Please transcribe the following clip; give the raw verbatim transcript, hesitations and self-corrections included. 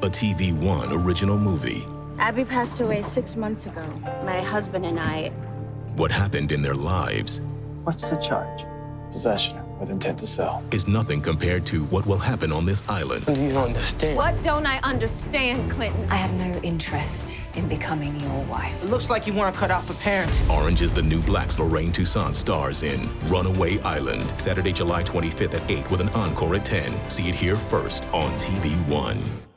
a T V One original movie. Abby passed away six months ago. My husband and I... What happened in their lives... What's the charge? Possession with intent to sell. ...is nothing compared to what will happen on this island. You don't understand. What don't I understand, Clinton? I have no interest in becoming your wife. It looks like you weren't cut out for parenting. Orange is the New Black's Lorraine Toussaint stars in Runaway Island. Saturday, July twenty-fifth at eight with an encore at ten. See it here first on T V One.